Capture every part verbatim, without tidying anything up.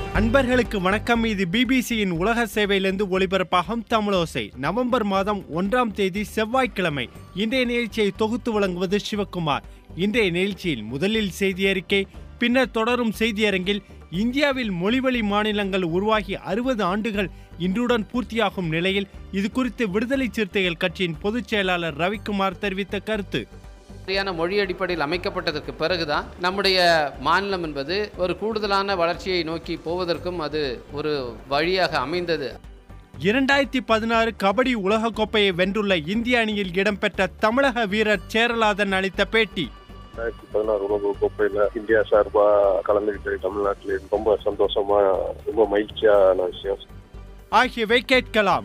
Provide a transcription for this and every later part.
அன்பர்களுக்கு வணக்கம். இது பிபிசியின் உலக சேவையிலிருந்து ஒளிபரப்பாகும் தமிழோசை. நவம்பர் மாதம் ஒன்றாம் தேதி செவ்வாய்க்கிழமை. இன்றைய நிகழ்ச்சியை தொகுத்து வழங்குவது சிவகுமார். இன்றைய நிகழ்ச்சியில் முதலில் செய்தி அறிக்கை, பின்னர் தொடரும் செய்தியரங்கில் இந்தியாவில் மொழிவழி மாநிலங்கள் உருவாகி அறுபது ஆண்டுகள் இன்றுடன் பூர்த்தியாகும் நிலையில் இது குறித்து விடுதலை சிறுத்தைகள் கட்சியின் பொதுச் செயலாளர் ரவிக்குமார் தெரிவித்த கருத்து. சரியான மொழி அடிப்படையில் அமைக்கப்பட்டதற்கு பிறகுதான் நம்முடைய மாநிலம் என்பது ஒரு கூடுதலான வளர்ச்சியை நோக்கி போவதற்கும் அது ஒரு வழியாக அமைந்தது. இரண்டாயிரத்தி பதினாறு கபடி உலகக்கோப்பையை வென்றுள்ள இந்திய அணியில் இடம்பெற்ற தமிழக வீரர் சேரலாதன் அளித்த பேட்டி. ரெண்டாயிரத்தி பதினாறு உலக கோப்பையில இந்தியா சார்பா கலந்துகிட்டு தமிழ்நாட்டில் ரொம்ப சந்தோஷமா, ரொம்ப மகிழ்ச்சியான விஷயம் ஆகியவை கேட்கலாம்.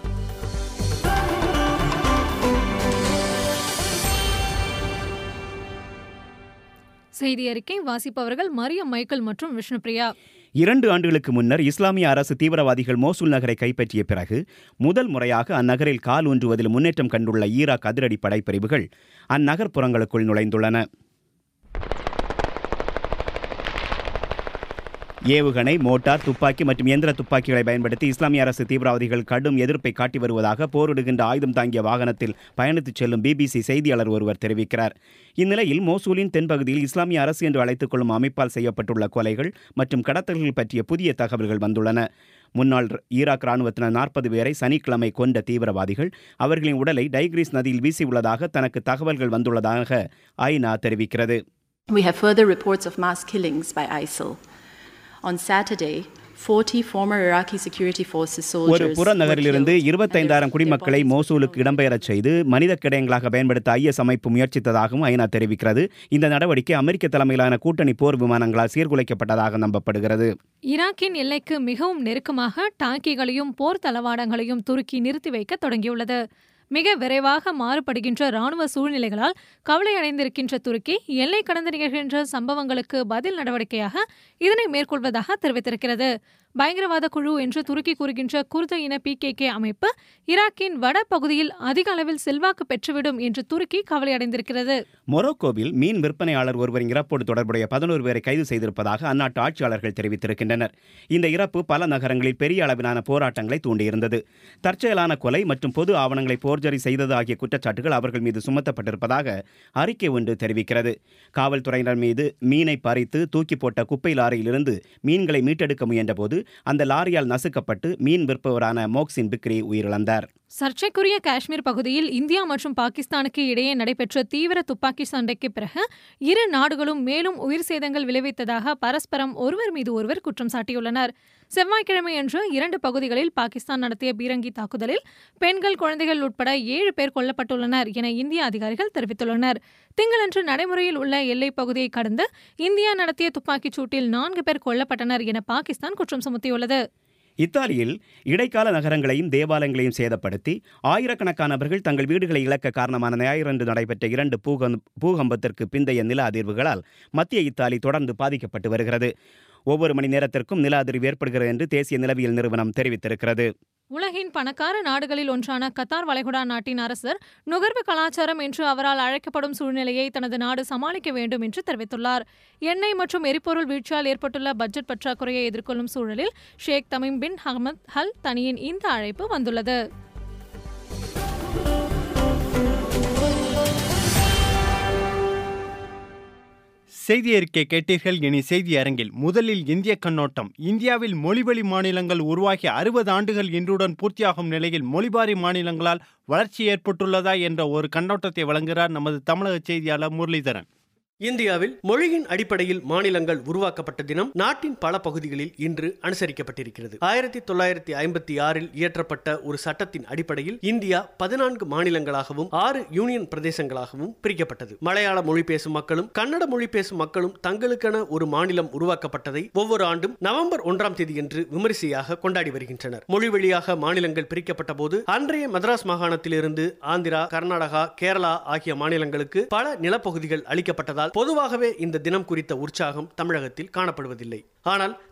செய்தி அறிக்கை வாசிப்பவர்கள் மரியம் மைக்கேல் மற்றும் விஷ்ணுபிரியா. இரண்டு ஆண்டுகளுக்கு முன்னர் இஸ்லாமிய அரசு தீவிரவாதிகள் மோசூல் நகரை கைப்பற்றிய பிறகு முதல் முறையாக அந்நகரில் கால் ஊன்றுவதில் முன்னேற்றம் கண்டுள்ள ஈராக் அதிரடி படைப்பிரிவுகள் அந்நகர்ப்புறங்களுக்குள் நுழைந்துள்ளன. ஏவுகணை, மோட்டார், துப்பாக்கி மற்றும் இயந்திர துப்பாக்கிகளை பயன்படுத்தி இஸ்லாமிய அரசு தீவிரவாதிகள் கடும் எதிர்ப்பை காட்டி வருவதாக போரிடுகின்ற ஆயுதம் தாங்கிய வாகனத்தில் பயணித்துச் செல்லும் பிபிசி செய்தியாளர் ஒருவர் தெரிவிக்கிறார். இந்நிலையில் மோசூலின் தென்பகுதியில் இஸ்லாமிய அரசு என்று அழைத்துக் கொள்ளும் அமைப்பால் செய்யப்பட்டுள்ள கொலைகள் மற்றும் கடத்தல்கள் பற்றிய புதிய தகவல்கள் வந்துள்ளன. முன்னாள் ஈராக் ராணுவத்தினர் நாற்பது பேரை சனிக்கிழமை கொண்ட தீவிரவாதிகள் அவர்களின் உடலை டைக்ரீஸ் நதியில் வீசியுள்ளதாக தனக்கு தகவல்கள் வந்துள்ளதாக ஐநா தெரிவிக்கிறது. We have further reports of mass killings by I S I L. On Saturday, forty former Iraqi security forces soldiers ஒரு புறநகரிலிருந்து இருபத்தைந்தாயிரம் குடிமக்களை மோசூலுக்கு இடம்பெயரச் செய்து மனித கிடயங்களாக பயன்படுத்த ஐஎஸ் அமைப்பு முயற்சித்ததாகவும் ஐநா தெரிவிக்கிறது. இந்த நடவடிக்கை அமெரிக்க தலைமையிலான கூட்டணி போர் விமானங்களால் சீர்குலைக்கப்பட்டதாக நம்பப்படுகிறது. ஈராக்கின் எல்லைக்கு மிகவும் நெருக்கமாக டாங்கிகளையும் போர் தளவாடங்களையும் துருக்கி நிறுத்தி வைக்க தொடங்கியுள்ளது. மிக விரைவாக மாறுபடுகின்ற ராணுவ சூழ்நிலைகளால் கவலையடைந்திருக்கின்ற துருக்கி எல்லை கடந்து நிகழ்கின்ற சம்பவங்களுக்கு பதில் நடவடிக்கையாக இதனை மேற்கொள்வதாக தெரிவித்திருக்கிறது. பயங்கரவாத குழு என்று துருக்கி கூறுகின்ற குர்த இன பி கே கே அமைப்பு ஈராக்கின் வட பகுதியில் அதிக அளவில் செல்வாக்கு பெற்றுவிடும் என்று துருக்கி கவலையடைந்திருக்கிறது. மொரோக்கோவில் மீன் விற்பனையாளர் ஒருவரின் இறப்போடு தொடர்புடைய பதினோரு பேரை கைது செய்திருப்பதாக அந்நாட்டு ஆட்சியாளர்கள் தெரிவித்திருக்கின்றனர். இந்த இறப்பு பல நகரங்களில் பெரிய அளவிலான போராட்டங்களை தூண்டியிருந்தது. தற்செயலான கொலை மற்றும் பொது ஆவணங்களை போர்ஜரி செய்தது ஆகிய குற்றச்சாட்டுகள் அவர்கள் மீது சுமத்தப்பட்டிருப்பதாக அறிக்கை ஒன்று தெரிவிக்கிறது. காவல்துறையினர் மீது மீனை பறித்து தூக்கி போட்ட குப்பை லாரியிலிருந்து மீன்களை மீட்டெடுக்க முயன்றபோது அந்த லாரியால் நசுக்கப்பட்டு மீன் விற்பவரான மோக்சின் பிக்ரி உயிரிழந்தார். சர்ச்சைக்குரிய காஷ்மீர் பகுதியில் இந்தியா மற்றும் பாகிஸ்தானுக்கு இடையே நடைபெற்ற தீவிர துப்பாக்கி சண்டைக்கு பிறகு இரு நாடுகளும் மேலும் உயிர் சேதங்கள் விளைவித்ததாக பரஸ்பரம் ஒருவர் மீது ஒருவர் குற்றம் சாட்டியுள்ளனர். செவ்வாய்க்கிழமையன்று இரண்டு பகுதிகளில் பாகிஸ்தான் நடத்திய பீரங்கி தாக்குதலில் பெண்கள், குழந்தைகள் உட்பட ஏழு பேர் கொல்லப்பட்டுள்ளனர் என இந்திய அதிகாரிகள் தெரிவித்துள்ளனர். திங்களன்று நடைமுறையில் உள்ள எல்லைப் பகுதியை கடந்து இந்தியா நடத்திய துப்பாக்கிச் சூட்டில் நான்கு பேர் கொல்லப்பட்டனர் என பாகிஸ்தான் குற்றம் சுமத்தியுள்ளது. இத்தாலியில் இடைக்கால நகரங்களையும் தேவாலயங்களையும் சேதப்படுத்தி ஆயிரக்கணக்கானவர்கள் தங்கள் வீடுகளை இழக்க காரணமான ஞாயிறன்று நடைபெற்ற இரண்டு பூகம்பத்திற்கு பிந்தைய நில அதிர்வுகளால் மத்திய இத்தாலி தொடர்ந்து பாதிக்கப்பட்டு வருகிறது. ஒவ்வொரு மணி நேரத்திற்கும் நில அதிர்வு ஏற்படுகிறது என்று தேசிய நிலவியல் நிறுவனம் தெரிவித்திருக்கிறது. உலகின் பணக்கார நாடுகளில் ஒன்றான கத்தார் வளைகுடா நாட்டின் அரசர் நுகர்வு கலாச்சாரம் என்று அவரால் அழைக்கப்படும் சூழ்நிலையை தனது நாடு சமாளிக்க வேண்டும் என்று தெரிவித்துள்ளார். எண்ணெய் மற்றும் எரிபொருள் வீழ்ச்சியால் ஏற்பட்டுள்ள பட்ஜெட் பற்றாக்குறையை எதிர்கொள்ளும் சூழலில் Sheikh Tamim bin Hamad Al தனியின் இந்த அழைப்பு வந்துள்ளது. செய்தி அறிக்கை கேட்டீர்கள். இனி செய்தி அரங்கில் முதலில் இந்திய கண்ணோட்டம். இந்தியாவில் மொழிவழி மாநிலங்கள் உருவாகி அறுபது ஆண்டுகள் இன்றுடன் பூர்த்தியாகும் நிலையில் மொழிவாரி மாநிலங்களால் வளர்ச்சி ஏற்பட்டுள்ளதா என்ற ஒரு கண்ணோட்டத்தை வழங்குகிறார் நமது தமிழக செய்தியாளர் முரளிதரன். இந்தியாவில் மொழியின் அடிப்படையில் மாநிலங்கள் உருவாக்கப்பட்ட தினம் நாட்டின் பல பகுதிகளில் இன்று அனுசரிக்கப்பட்டிருக்கிறது. ஆயிரத்தி தொள்ளாயிரத்தி ஐம்பத்தி ஆறில் இயற்றப்பட்ட ஒரு சட்டத்தின் அடிப்படையில் இந்தியா பதினான்கு மாநிலங்களாகவும் ஆறு யூனியன் பிரதேசங்களாகவும் பிரிக்கப்பட்டது. மலையாள மொழி பேசும் மக்களும் கன்னட மொழி பேசும் மக்களும் தங்களுக்கென ஒரு மாநிலம் உருவாக்கப்பட்டதை ஒவ்வொரு ஆண்டும் நவம்பர் ஒன்றாம் தேதி என்று விமரிசையாக கொண்டாடி வருகின்றனர். மொழி வழியாக மாநிலங்கள் பிரிக்கப்பட்ட போது அன்றைய மதராஸ் மாகாணத்திலிருந்து ஆந்திரா, கர்நாடகா, கேரளா ஆகிய மாநிலங்களுக்கு பல நிலப்பகுதிகள் அளிக்கப்பட்டதால் பொதுவாகவே இந்த தினம் குறித்த உற்சாகம் தமிழகத்தில் காணப்படுவதில்லை. ஆனால்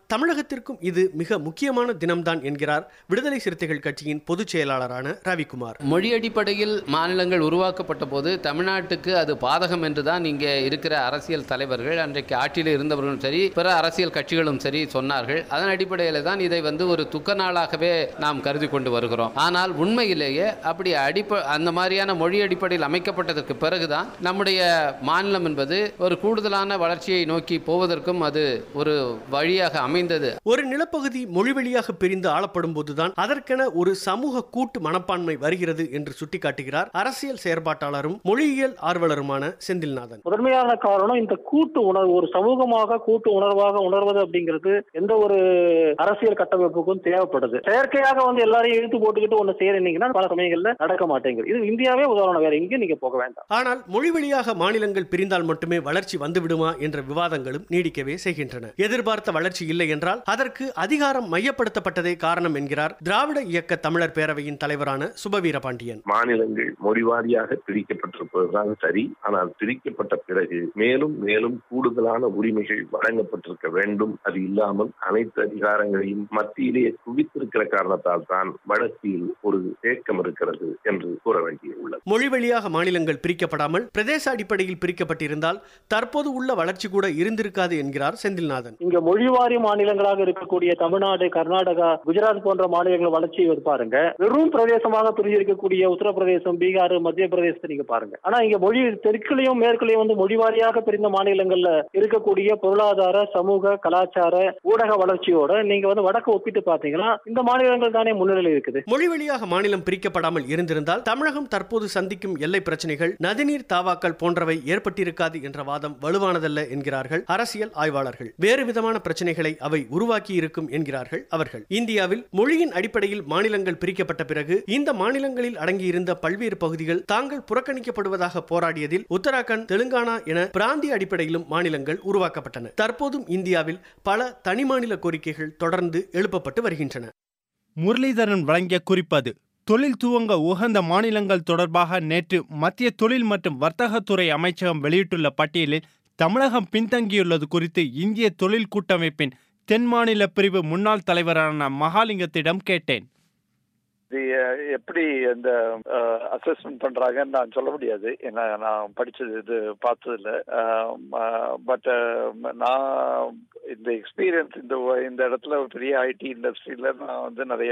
தமிழகத்திற்கும் இது மிக முக்கியமான தினம்தான் என்கிறார் விடுதலை சிறுத்தைகள் கட்சியின் பொதுச் செயலாளரான ரவிக்குமார். மொழி அடிப்படையில் மாநிலங்கள் உருவாக்கப்பட்ட போது தமிழ்நாட்டுக்கு அது பாதகம் என்றுதான் இங்கே இருக்கிற அரசியல் தலைவர்கள், அன்றைக்கு ஆட்சியில் இருந்தவர்களும் சரி, பிற அரசியல் கட்சிகளும் சரி சொன்னார்கள். அதன் அடிப்படையில் தான் இதை வந்து ஒரு துக்க நாளாகவே நாம் கருதி கொண்டு வருகிறோம். ஆனால் உண்மையிலேயே அப்படி அடிப்ப அந்த மாதிரியான மொழி அடிப்படையில் அமைக்கப்பட்டதற்கு பிறகுதான் நம்முடைய மாநிலம் என்பது ஒரு கூடுதலான வளர்ச்சியை நோக்கி போவதற்கும் அது ஒரு வழியாக அமைந்தது. ஒரு நிலப்பகுதி மொழி வழியாக பிரிந்து ஆளப்படும் போதுதான் அதற்கென ஒரு சமூக கூட்டு மனப்பான்மை வருகிறது என்று சுட்டிக்காட்டுகிறார் அரசியல் செயற்பாட்டாளரும் மொழியியல் ஆர்வலருமான செந்தில்நாதன். முதன்மையான காரணம் இந்த கூட்டு உணர்வு, ஒரு சமூகமாக கூட்டு உணர்வாக உணர்வது அப்படிங்கிறது எந்த ஒரு அரசியல் கட்டமைப்புக்கும் தேவைப்படுது. செயற்கையாக வந்து எல்லாரையும் இழுத்து போட்டுக்கிட்டு ஒண்ணு செய்யறீங்கன்னா பல சமயங்கள்ல நடக்க மாட்டேங்குது. இது இந்தியாவே உதாரணம், வேற எங்கேயும் நீங்க போக வேண்டாம். ஆனால் மொழி வழியாக மாநிலங்கள் பிரிந்தால் மட்டுமே வளர்ச்சி வந்துவிடுமா என்ற விவாதங்களும் நீடிக்கவே செய்கின்றன. எதிர்பார்த்த வளர்ச்சி இல்லை என்றால் அதற்கு அதிகாரம் மையப்படுத்தப்பட்டதே காரணம் என்கிறார் திராவிட இயக்க தமிழர் பேரவையின் தலைவரான சுபவீர பாண்டியன். மாநிலங்கள் மொழிவாரியாக பிரிக்கப்பட்டிருப்பதுதான் சரி. ஆனால் பிரிக்கப்பட்ட பிறகு மேலும் மேலும் கூடுதலான உரிமைகள் வழங்கப்பட்டிருக்க வேண்டும். அது இல்லாமல் அனைத்து அதிகாரங்களையும் மத்தியிலேயே குவித்திருக்கிற காரணத்தால் தான் வளர்ச்சியில் ஒரு தேக்கம் இருக்கிறது என்று கூற வேண்டியுள்ளது. மொழி வழியாக மாநிலங்கள் பிரிக்கப்படாமல் பிரதேச அடிப்படையில் பிரிக்கப்பட்டிருந்தால் தற்போது உள்ள வளர்ச்சி கூட இருந்திருக்காது என்கிறார் செந்தில்நாதன். இங்க மொழிவாரி மாநிலங்களாக இருக்கக்கூடிய தமிழ்நாடு, கர்நாடகா, குஜராத் போன்ற மாநிலங்கள் வளர்ச்சியை பாருங்க. வெறும் பிரதேசமாக பிரிஞ்சிருக்கக்கூடிய உத்தரப்பிரதேசம், பீகார், மத்திய பிரதேசத்தை நீங்க பாருங்க. ஆனா இங்க மொழி தெற்குலையும் மேற்குலையும் வந்து மொழிவாரியாக பிரிந்த மாநிலங்கள்ல இருக்கக்கூடிய பொருளாதார, சமூக, கலாச்சார, ஊடக வளர்ச்சியோட நீங்க வந்து வடக்கு ஒப்பிட்டு பாத்தீங்கன்னா இந்த மாநிலங்கள் தானே முன்னிலையில் இருக்குது. மொழி வழியாக மாநிலம் பிரிக்கப்படாமல் இருந்திருந்தால் தமிழகம் தற்போது சந்திக்கும் எல்லை பிரச்சனைகள், நதிநீர் தாவாக்கள் போன்றவை ஏற்பட்டிருக்காது என்ற வாதம் வலுவானதல்ல என்கிறார்கள் அரசியல் ஆய்வாளர்கள். வேறு விதமான பிரச்சனைகளை அவை உருவாக்கி இருக்கும் என்கிறார்கள் அவர்கள். இந்தியாவில் மொழியின் அடிப்படையில் மாநிலங்கள் பிரிக்கப்பட்ட பிறகு இந்த மாநிலங்களில் அடங்கியிருந்த பல்வேறு பகுதிகள் தாங்கள் புறக்கணிக்கப்படுவதாக போராடியதில் உத்தராகண்ட், தெலுங்கானா என பிராந்திய அடிப்படையிலும் மாநிலங்கள் உருவாக்கப்பட்டன. தற்போதும் இந்தியாவில் பல தனி மாநில கோரிக்கைகள் தொடர்ந்து எழுப்பப்பட்டு வருகின்றன. முரளிதரன் வழங்கிய குறிப்பது. தொழில் துவங்க உகந்த மாநிலங்கள் தொடர்பாக நேற்று மத்திய தொழில் மற்றும் வர்த்தகத்துறை அமைச்சகம் வெளியிட்டுள்ள பட்டியலில் தமிழகம் பின்தங்கியுள்ளது குறித்து இந்திய தொழில் கூட்டமைப்பின் தென் மாநில பிரிவு முன்னாள் தலைவரான மகாலிங்கத்திடம் கேட்டேன். எப்படி இந்த அசஸ்மெண்ட் பண்றாங்கன்னு நான் சொல்ல முடியாது, ஏன்னா நான் படிச்சது இது பார்த்ததில்ல. பட் நான் இந்த எக்ஸ்பீரியன்ஸ் இந்த இந்த இடத்துல ஒரு பெரிய ஐடி இண்டஸ்ட்ரியில நான் வந்து நிறைய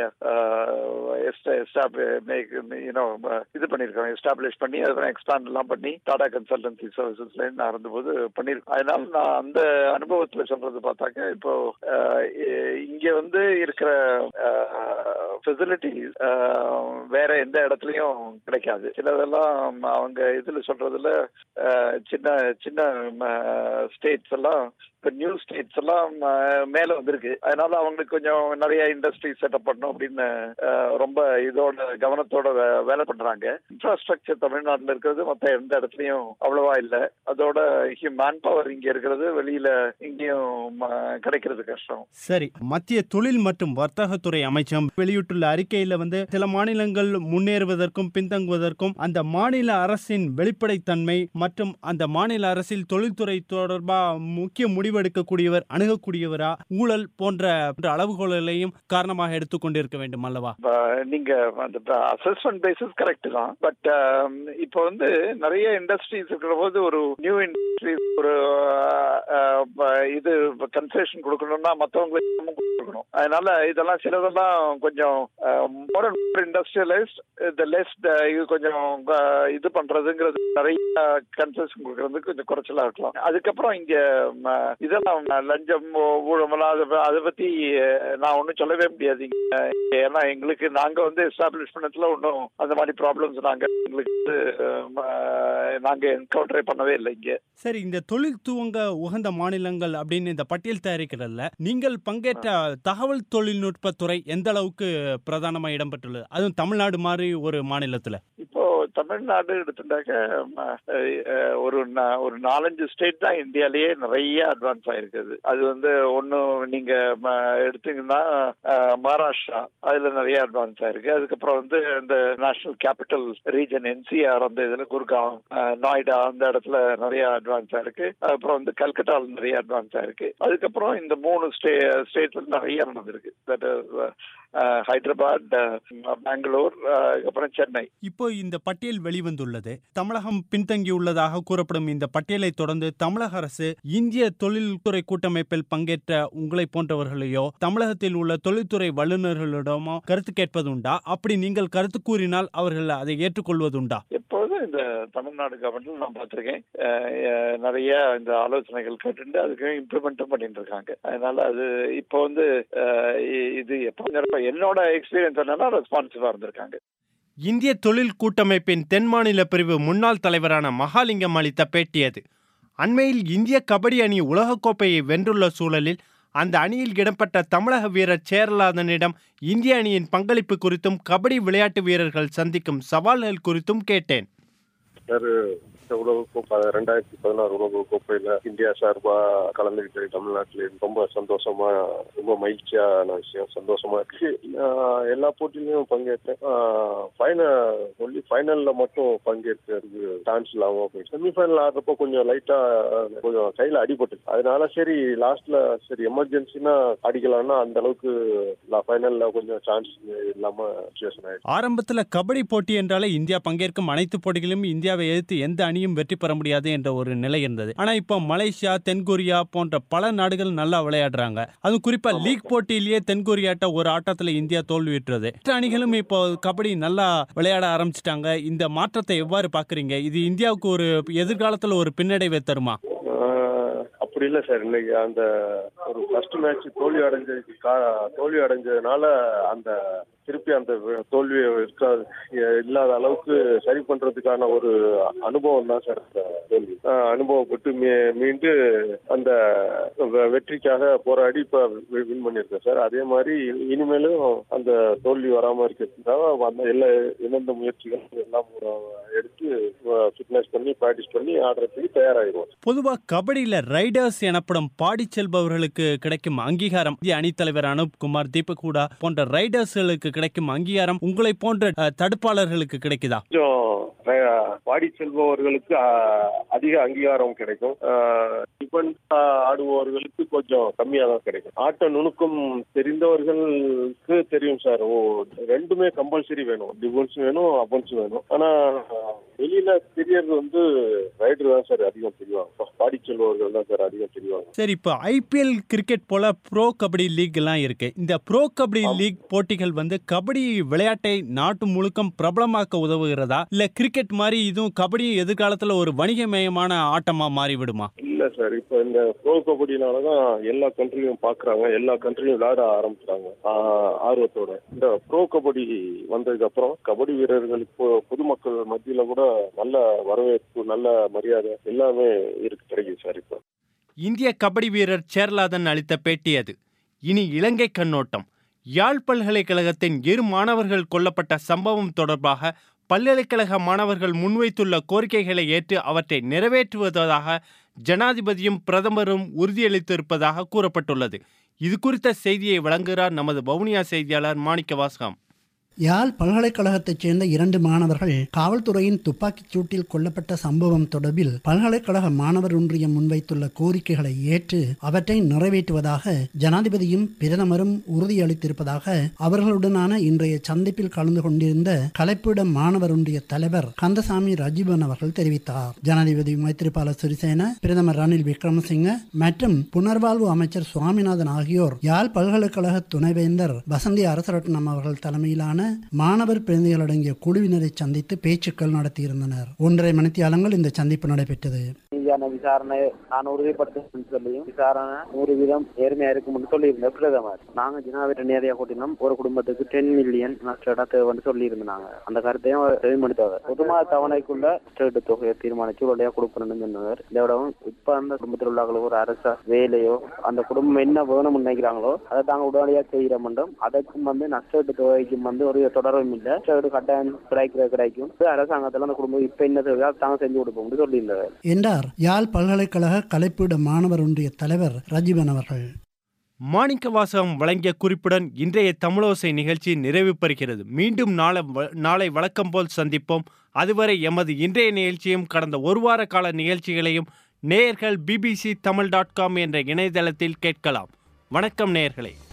இது பண்ணியிருக்கேன், எஸ்டாப்ளிஷ் பண்ணி அதை எக்ஸ்பாண்ட் எல்லாம் பண்ணி டாடா கன்சல்டன்சி சர்வீசஸ்ல நான் இருந்தபோது பண்ணியிருக்கேன். அதனால நான் அந்த அனுபவத்துல சொல்றது பார்த்தாக்க இப்போ இங்க வந்து இருக்கிற ஃபெசிலிட்டிஸ் வேற எந்த இடத்துலயும் கிடைக்காது. சிலதெல்லாம் அவங்க இதுல சொல்றதுல சின்ன சின்ன ஸ்டேட்ஸ் எல்லாம் இப்போ நியூ ஸ்டேட்ஸ் எல்லாம் மேல வந்திருக்கு. அதனால அவங்களுக்கு கொஞ்சம் நிறைய இண்டஸ்ட்ரி செட்டப் பண்ணணும் அப்படின்னு ரொம்ப இதோட கவனத்தோட வேலை பண்றாங்க. இன்ஃப்ராஸ்ட்ரக்சர் தமிழ்நாட்டில் இருக்கிறது மற்ற எந்த இடத்துலயும் அவ்வளவா இல்லை. அதோட மேன் பவர் இங்க இருக்கிறது வெளியில இங்கேயும் கிடைக்கிறது கஷ்டம். சரி, மத்திய தொழில் மற்றும் வர்த்தகத்துறை அமைச்சகம் வெளியிட்டுள்ள அறிக்கையில வந்து சில மாநிலங்கள் முன்னேறுவதற்கும் பின்தங்குவதற்கும் அந்த மாநில அரசின் வெளிப்படைத்தன்மை மற்றும் அந்த மாநில அரசில் தொழில்துறை தொடர்பா முக்கிய முடிவெடுக்கக்கூடியவர் அணுகக்கூடியவரா, ஊழல் போன்ற அளவுகோலையும் காரணமாக எடுத்துக்கொண்டிருக்க வேண்டும் அல்லவா? நீங்க அந்த அசஸ்மெண்ட் பேசிஸ் கரெக்ட் தான். பட் இப்போ வந்து நிறைய இண்டஸ்ட்ரீஸ் இருக்கிற போது ஒரு நியூ இண்டஸ்ட்ரி ஒரு இது கன்செஷன் கொடுக்கணும்னா மற்றவங்களுக்கு கொடுக்கணும். அதனால இதெல்லாம் சிலதெல்லாம் கொஞ்சம் மோர் அண்ட் மோர் இண்டஸ்ட்ரியலைஸ்ட், இந்த லெஸ் இது கொஞ்சம் இது பண்றதுங்கிறது நிறைய கன்செஷன் கொடுக்கறது கொஞ்சம் குறைச்சலா இருக்கலாம். அதுக்கப்புறம் இங்க இதெல்லாம் லஞ்சம், ஊழமெல்லாம் அதை பத்தி நான் ஒன்றும் சொல்லவே முடியாது. ஏன்னா எங்களுக்கு நாங்க வந்து எஸ்டாப்ளிஷ் பண்ணதுல ஒன்றும் அந்த மாதிரி ப்ராப்ளம்ஸ் நாங்க எங்களுக்கு நாங்க என்கவுண்டரே பண்ணவே இல்லை இங்க. சரி, இந்த தொழில் துவங்க உகந்த மாநிலங்கள் அப்படின்னு இந்த பட்டியல் தயாரிக்கிறதுல நீங்கள் பங்கேற்ற தகவல் தொழில்நுட்பத்துறை எந்த அளவுக்கு பிரதானமா இடம்பெற்றுள்ளது, அதுவும் தமிழ்நாடு மாதிரி ஒரு மாநிலத்துல? இப்போ தமிழ்நாடு எடுத்துட்டாக்க ஒரு ஒரு நாலஞ்சு ஸ்டேட் தான் இந்தியாலேயே நிறைய அட்வான்ஸ் ஆயிருக்குது. அது வந்து ஒன்னும் நீங்க எடுத்தீங்கன்னா மகாராஷ்டிரா அதுல நிறைய அட்வான்ஸ் ஆயிருக்கு. அதுக்கப்புறம் வந்து இந்த நேஷனல் கேபிட்டல் ரீஜன் என்சிஆர் அந்த இதுல குர்காம், நொய்டா அந்த இடத்துல நிறைய அட்வான்ஸ் ஆயிருக்கு. அப்புறம் வந்து கல்கட்டாவில் நிறைய அட்வான்ஸ் ஆயிருக்கு. அதுக்கப்புறம் இந்த மூணு ஸ்டே ஸ்டேட்ல நிறைய நடந்திருக்கு. தட் ஹைதராபாத், பெங்களூர், அப்புறம் சென்னை. இப்போ இந்த பட்டியல் வெளிவந்துள்ளது. தமிழகம் பின்தங்கியுள்ளதாக கூறப்படும் இந்த பட்டியலை தொடர்ந்து தமிழக அரசு இந்திய தொழில்துறை கூட்டமைப்பில் பங்கேற்ற உங்களை போன்றவர்களையோ தமிழகத்தில் உள்ள தொழில்துறை வல்லுநர்களிடமோ கருத்து கேட்பதுண்டா? அப்படி நீங்கள் கருத்து கூறினால் அவர்கள் அதை ஏற்றுக்கொள்வதுண்டா? எப்போதும் இந்த தமிழ்நாடு கவர்மெண்ட்ல நான் பார்த்திருக்கேன், நிறைய இந்த ஆலோசனைகள் கேட்டு அதுக்கு இம்ப்ளிமெண்ட்டும் பண்ணிட்டு இருக்காங்க. அதனால அது இப்போ வந்து இது எப்போ என்னோட எக்ஸ்பீரியன்ஸ் என்னன்னா ரெஸ்பான்சிவா இருந்திருக்காங்க. இந்திய தொழில் கூட்டமைப்பின் தென் மாநில பிரிவு முன்னாள் தலைவரான மகாலிங்கம் அளித்த பேட்டியது. அண்மையில் இந்திய கபடி அணி உலகக்கோப்பையை வென்றுள்ள சூழலில் அந்த அணியில் இடம்பெற்ற தமிழக வீரர் சேரலாதனிடம் இந்திய அணியின் பங்களிப்பு குறித்தும் கபடி விளையாட்டு வீரர்கள் சந்திக்கும் சவால்கள் குறித்தும் கேட்டேன். உலகக்கோப்பை ரெண்டாயிரத்தி பதினாறு உலக கோப்பையில இந்தியா சார்பா கலந்துகிட்டு தமிழ்நாட்டில ரொம்ப சந்தோஷமா, ரொம்ப மகிழ்ச்சியான விஷயம், சந்தோஷமா இருக்கு. எல்லா போட்டியிலையும் பங்கேற்றேன். ஒன்லி ஃபைனல்ல மட்டும் பங்கேற்கிறது சான்ஸ் இல்லாம போயிடுச்சு. செமிஃபைனல் ஆடுறப்போ கொஞ்சம் லைட்டா கொஞ்சம் கையில அடிபட்டு, அதனால சரி லாஸ்ட்ல சரி எமர்ஜென்சினா அடிக்கலாம்னா அந்த அளவுக்கு ஃபைனல்ல கொஞ்சம் சான்ஸ் இல்லாம சிச்சுவேஷன் ஆயிடுச்சு. ஆரம்பத்துல கபடி போட்டி என்றாலே இந்தியா பங்கேற்கும் அனைத்து போட்டிகளிலும் இந்தியாவை எதிர்த்து எந்த அணி வெற்றி பெற முடியாது என்ற ஒரு நிலை இருந்தது. ஆனா இப்போ மலேசியா, தென்கொரியா போன்ற பல நாடுகள் நல்லா விளையாடுறாங்க. அதுவும் குறிப்பா லீக் போட்டியிலேயே தென்கொரியாட்ட ஒரு ஆட்டத்துல இந்தியா தோல்வியுற்றது. மற்ற அணிகளும் இப்போ கபடி நல்லா விளையாட ஆரம்பிச்சிட்டாங்க. இந்த மாற்றத்தை எவ்வாறு பாக்குறீங்க? இது இந்தியாவுக்கு ஒரு எதிர்காலத்துல ஒரு பின்னடைவை தருமா? அப்படி இல்லை சார். இன்னைக்கு அந்த ஒரு ஃபர்ஸ்ட் மேட்ச் தோல்வி அடைஞ்சதுக்கு தோல்வி அடைஞ்சதுனால அந்த திருப்பி அந்த தோல்வி இருக்காது இல்லாத அளவுக்கு சரி பண்றதுக்கான ஒரு அனுபவம் தான் சார். தோல்வி அனுபவப்பட்டு மீண்டு அந்த வெற்றிக்காக போராடி இப்ப வின் பண்ணியிருக்கேன் சார். அதே மாதிரி இனிமேலும் அந்த தோல்வி வராம இருக்கிறதுக்காக அந்த எல்லா இழந்த முயற்சிகள் எல்லாம் எடுத்து ஃபிட்னஸ் பண்ணி பிராக்டிஸ் பண்ணி ஆடுறதுக்கு தயாராகிடுவோம். பொதுவா கபடியில ரைடர்ஸ் எனப்படும் பாடி செல்பவர்களுக்கு கிடைக்கும் அங்கீகாரம், அணித்தலைவர் அனூப் குமார், தீபக் ஹூடா போன்ற ரைடர்ஸ்களுக்கு கிடைக்கும் அங்கீகாரம் உங்களை போன்ற தடுப்பாளர்களுக்கு கிடைக்குதா? பாடி செல்பவர்களுக்கு அதிக அங்கீகாரம் கிடைக்கும். டிஃபென்ஸ் ஆடுபவர்களுக்கு கொஞ்சம் கம்மியா தான் கிடைக்கும். ஆட்ட நுணுக்கம் தெரிந்தவர்களுக்கு தெரியும் சார். ஓ ரெண்டுமே கம்பல்சரி வேணும், டிஃபென்ஸ் வேணும், அஃபென்ஸ் வேணும். ஆனா வெளியில தெரியறது வந்து ரைடர் தான் சார் அதிகம் தெரிவாங்க, பாடி செல்பவர்கள் தான் சார் அதிகம் தெரிவாங்க. சரி, இப்போ ஐபிஎல் கிரிக்கெட் போல ப்ரோ கபடி லீக் எல்லாம் இருக்கு. இந்த ப்ரோ கபடி லீக் போட்டிகள் வந்து கபடி விளையாட்டை நாட்டு முழுக்கம் பிரபலமாக்க உதவுகிறதா, இல்ல கிரிக்கெட் மாதிரி இதுவும் கபடி எதிர்காலத்துல ஒரு வணிகமயமான ஆட்டமா மாறிவிடுமா? இல்ல சார், இப்ப இந்த ப்ரோ கபடினாலதான் எல்லா கண்ட்ரியும் பாக்குறாங்க, எல்லா கண்ட்ரியும் விளையாட ஆரம்பிச்சாங்க ஆர்வத்தோட. இந்த ப்ரோ கபடி வந்ததுக்கு அப்புறம் கபடி வீரர்களுக்கு பொதுமக்கள் மத்தியில கூட நல்ல வரவேற்பு, நல்ல மரியாதை எல்லாமே இருக்கு கிடைக்குது சார். இப்போ இந்திய கபடி வீரர் சேர்லாதன் அளித்த பேட்டி அது. இனி இலங்கை கண்ணோட்டம். யாழ் பல்கலைக்கழகத்தின் இரு மாணவர்கள் கொல்லப்பட்ட சம்பவம் தொடர்பாக பல்கலைக்கழக மாணவர்கள் முன்வைத்துள்ள கோரிக்கைகளை ஏற்று அவற்றை நிறைவேற்றுவதாக ஜனாதிபதியும் பிரதமரும் உறுதியளித்திருப்பதாக கூறப்பட்டுள்ளது. இது குறித்த செய்தியை வழங்குகிறார் நமது வவுனியா செய்தியாளர் மாணிக்க வாசகம். யாழ் பல்கலைக்கழகத்தைச் சேர்ந்த இரண்டு மாணவர்கள் காவல்துறையின் துப்பாக்கிச் சூட்டில் கொல்லப்பட்ட சம்பவம் தொடர்பில் பல்கலைக்கழக மாணவர் ஒன்றியம் முன்வைத்துள்ள கோரிக்கைகளை ஏற்று அவற்றை நிறைவேற்றுவதாக ஜனாதிபதியும் பிரதமரும் உறுதியளித்திருப்பதாக அவர்களுடனான இன்றைய சந்திப்பில் கலந்து கொண்டிருந்த கலைப்பிட மாணவர் ஒன்றிய தலைவர் கந்தசாமி ரஜீவன் அவர்கள் தெரிவித்தார். ஜனாதிபதி மைத்ரிபால சிறிசேன, பிரதமர் ரணில் விக்ரமசிங்க மற்றும் புனர்வாழ்வு அமைச்சர் சுவாமிநாதன் ஆகியோர் யாழ் பல்கலைக்கழக துணைவேந்தர் வசந்தி அரசரட்னம் அவர்கள் தலைமையிலான மாணவர் பிரதிநிதிகள் அடங்கிய குழுவினரை சந்தித்து பேச்சுக்கள் நடத்தியிருந்தனர். ஒன்றரை மணித்தியாலங்கள் இந்த சந்திப்பு நடைபெற்றது. இந்த ரீதியான விசாரணை நான் உறுதிப்படுத்த சொல்லியும் விசாரணை நூறு வீதம் நேர்மையா இருக்கும்னு சொல்லியிருந்தேன் பிரதமர். நாங்க ஜனாதிபதி நேரடியா கூட்டினோம் ஒரு குடும்பத்துக்கு டென் மில்லியன் நஷ்ட தேவைன்னு சொல்லி இருந்தாங்க. அந்த கருத்தையும் செவிமடுத்தவர் பொதுமா தவணைக்குள்ள ஸ்டேட் தொகையை தீர்மானிச்சு உடனே கொடுக்கணும்னு சொன்னவர். இதோடவும் இப்ப அந்த குடும்பத்தில் உள்ளவர்களுக்கு ஒரு அரச வேலையோ அந்த குடும்பம் என்ன வேணும்னு நினைக்கிறாங்களோ அதை தாங்க உடனடியா செய்யற மட்டும் அதற்கும் வந்து நஷ்ட தொகைக்கும் வந்து ஒரு தொடர்பும் இல்லை. ஸ்டேட் கட்டாயம் கிடைக்கிற கிடைக்கும் அரசாங்கத்துல அந்த குடும்பம் இப்ப என்ன தேவையோ தாங்க செஞ்சு கொடுப்போம் சொல்லியிருந்தவர் என்றார் யாழ் பல்கலைக்கழக கலைப்பீட மாணவர் ஒன்றிய தலைவர் ரஜீவன் அவர்கள். மாணிக்க வாசகம் வழங்கிய குறிப்புடன் இன்றைய தமிழோசை நிகழ்ச்சி நிறைவு பெறுகிறது. மீண்டும் நாளை நாளை வழக்கம் போல் சந்திப்போம். அதுவரை எமது இன்றைய நிகழ்ச்சியும் கடந்த ஒரு வார கால நிகழ்ச்சிகளையும் நேயர்கள் பிபிசி தமிழ் டாட் காம் என்ற இணையதளத்தில் கேட்கலாம். வணக்கம் நேயர்களே.